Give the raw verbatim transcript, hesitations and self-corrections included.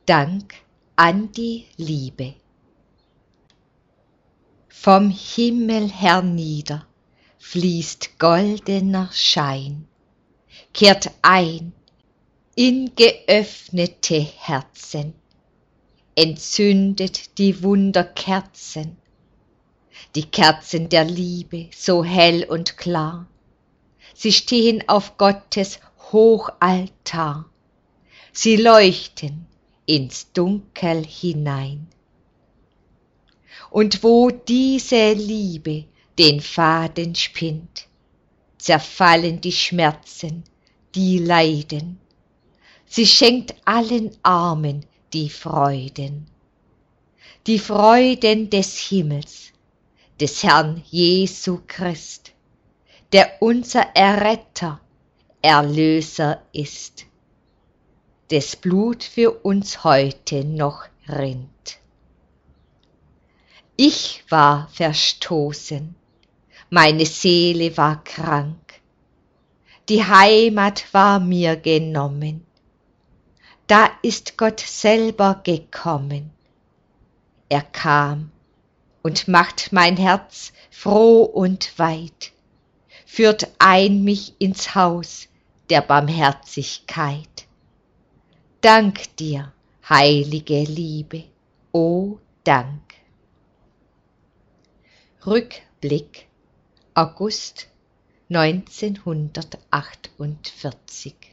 Dank an die Liebe. Vom Himmel hernieder fließt goldener Schein, kehrt ein in geöffnete Herzen, entzündet die Wunderkerzen, die Kerzen der Liebe so hell und klar. Sie stehen auf Gottes Hochaltar, sie leuchten ins Dunkel hinein. Und wo diese Liebe den Faden spinnt, zerfallen die Schmerzen, die Leiden. Sie schenkt allen Armen die Freuden, die Freuden des Himmels, des Herrn Jesu Christ, der unser Erretter, Erlöser ist, des Blut für uns heute noch rinnt. Ich war verstoßen, meine Seele war krank, die Heimat war mir genommen. Da ist Gott selber gekommen. Er kam und macht mein Herz froh und weit, führt ein mich ins Haus der Barmherzigkeit. Dank dir, heilige Liebe, o Dank. Rückblick August neunzehnhundertachtundvierzig.